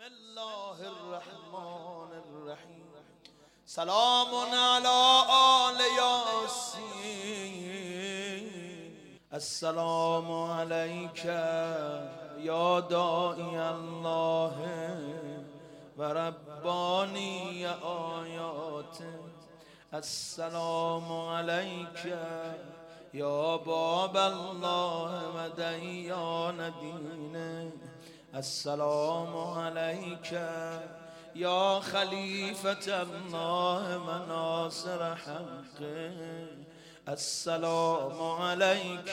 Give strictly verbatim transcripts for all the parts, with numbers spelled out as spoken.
الله الرحمن الرحیم. سلام علی آل یاسین. السلام علیک یا داعی الله و ربانی آیات. السلام علیک یا باب الله و دیان دینه. السلام علیک یا خلیفة الله و ناصر حقه. السلام علیک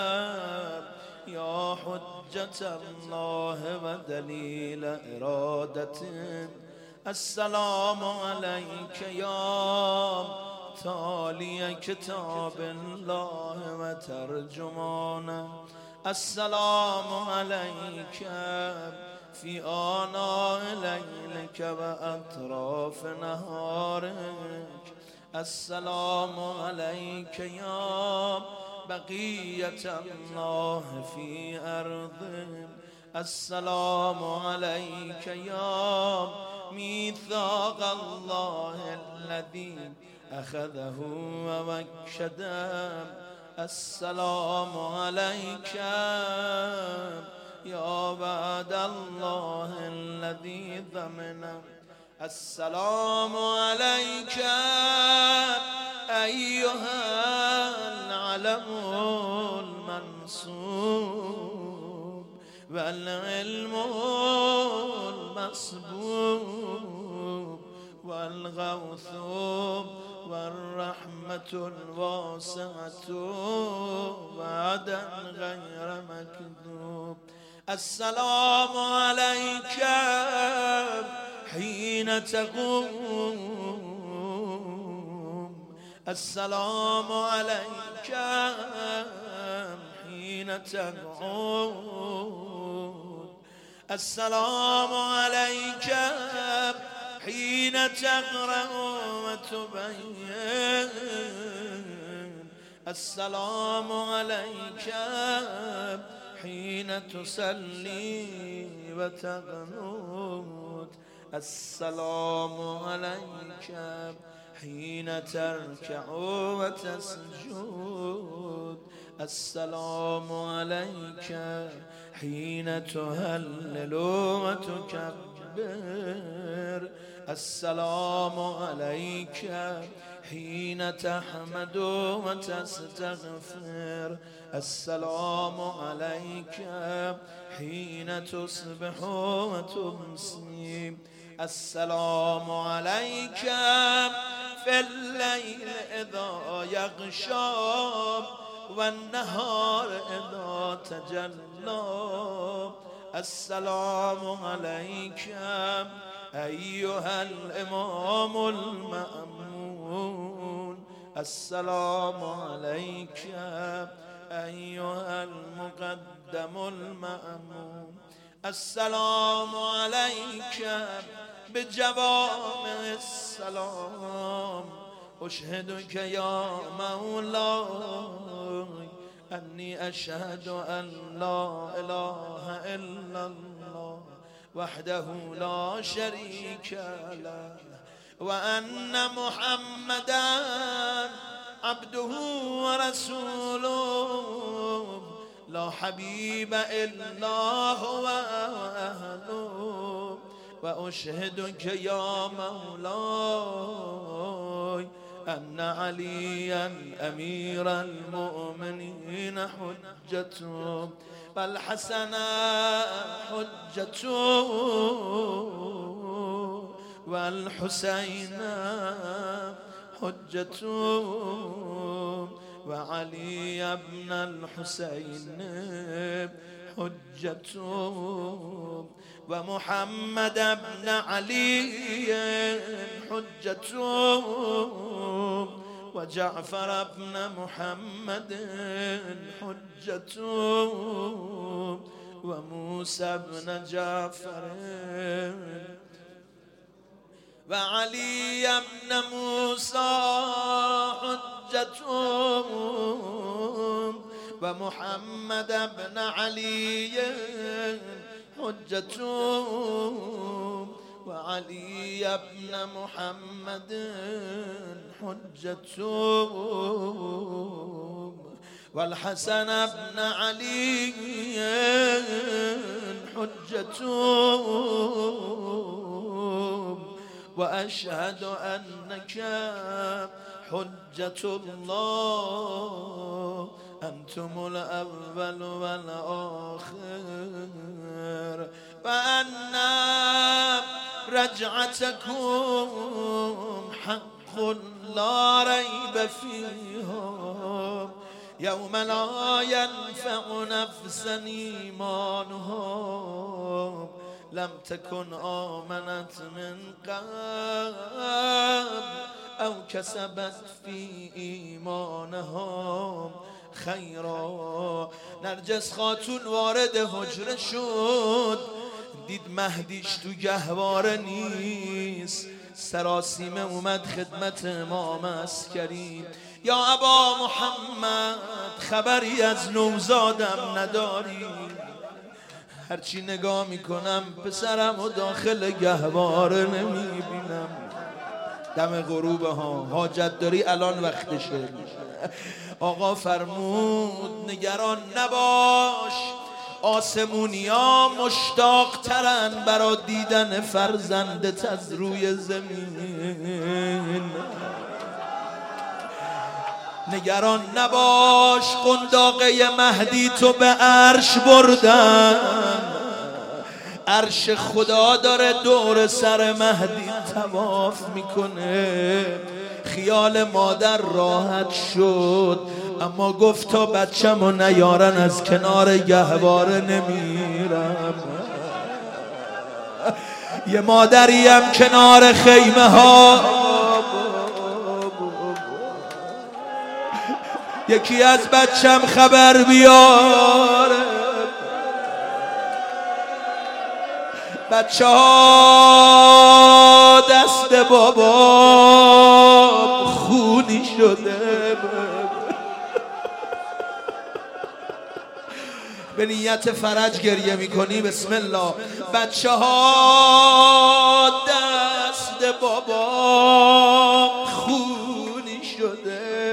یا حجة الله و دلیل ارادته. السلام علیک یا تالی کتاب الله و ترجمانه. السلام علیک فی آناء لیلک و اطراف نهارک. السلام علیک یا بقیة الله فی ارضه. السلام علیک یا میثاق الله الذی اخذه و وکده. السلام علیک یا وعد الله الذی ضمنه. السلام علیک ایها العلم المنصوب والعلم المصبوب والغوث والرحمة الواسعة وعدا غير مكذوب. السلام عليك حين تقوم. السلام عليك حين تقعد. السلام عليك حين تقرأ وتبين. السلام عليك حين تصلي وتقنت. السلام عليك حين تركع وتسجد. السلام عليك حين تهلل وتكبر. السلام عليك حين تحمد وتستغفر. السلام عليك حين تصبح وتمسي. السلام عليك في الليل إذا يغشى والنهار إذا تجلى. السلام عليك أيها الإمام المأمون. السلام عليك أيها المقدم المأمون. السلام عليك بجوامع السلام. أشهدك يا مولاي أني أشهد أن لا إله إلا الله وحده لا شريك له وأن محمدا عبده ورسوله لا حبيب إلا هو أهله. وأشهدك يا مولاي أن عليا أمير المؤمنين حجته والحسن حجته والحسين حجته وعلي بن الحسين حجته ومحمد بن علي حجته وجعفر بن محمد حجته وموسى بن جعفر وعلي بن موسى حجته ومحمد بن علي حجته وعلي ابن محمد حجتهم والحسن ابن علي حجتهم وأشهد أنك حجة الله أنتم الأول والآخر وأن رجعتكم حق لا ريب فيهم يوم لا ينفع نفسا إيمانهم لم تكن آمنت من قبل أو كسبت في ایمانهم خیرا. نرجس خاتون وارد حجره شد، دید مهدیش تو گهواره نیست، سراسیمه اومد خدمت امام عسکری. یا ابا محمد خبری از نوزادم نداری؟ هرچی نگاه میکنم پسرم و داخل گهواره نمیبینم. دم غروب ها حاجت داری الان وقتشه. آقا فرمود نگران نباش، آسمونیا مشتاق ترن برا دیدن فرزندت از روی زمین. نگران نباش، قنداقه مهدی تو به عرش بردن، عرش خدا داره دور سر مهدی طواف میکنه. خیال مادر راحت شد، اما گفت تا بچه‌مو نیارن از کنار گهواره نمیرم. یه مادریم کنار خیمه ها، یکی از بچم خبر بیاره. بچه ها دست بابا خونی شده، به نیت فرج گریه میکنی. بسم الله. بچه ها دست بابا خونی شده،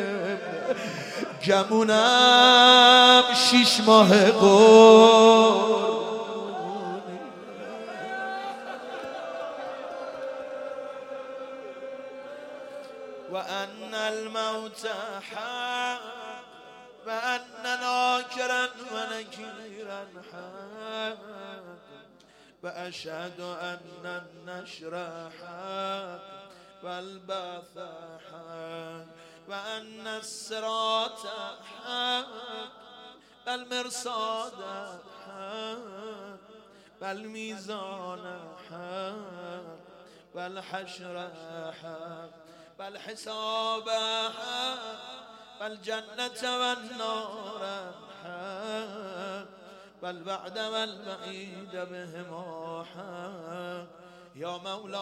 گمونم شیش ماه قربونی. و ان الموت حق و ان ناکرا و نکیرا حق و اشهد ان النشر حق و البعث حق و ان الصراط حق و المرصاد حق و المیزان حق و الحشر حق و الحساب حق و الجنة و النار حق و الوعد و الوعید بهما حق. یا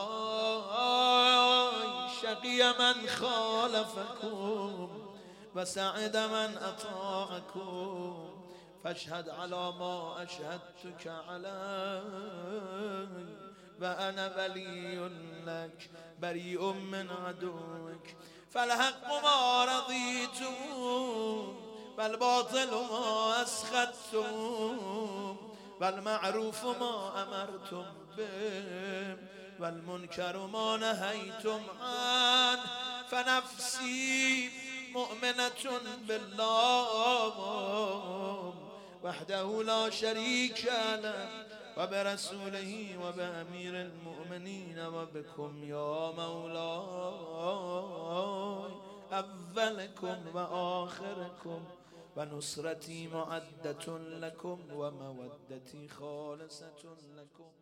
مولاي شقی من خالفكم و سعد من اطاعكم فاشهد على ما اشهدتك عليه و انا ولی لك بریء من عدوك فالحق ما رضيتم والباطل ما اسخطتم والمعروف ما امرتم به والمنكر ما نهيتم عنه فنفسي مؤمنة بالله وحده لا شريك له وبرسوله وبأمير المؤمنين وبكم يا مولاي أولكم وآخركم ونصرتي معدة لكم ومودتي خالصة لكم.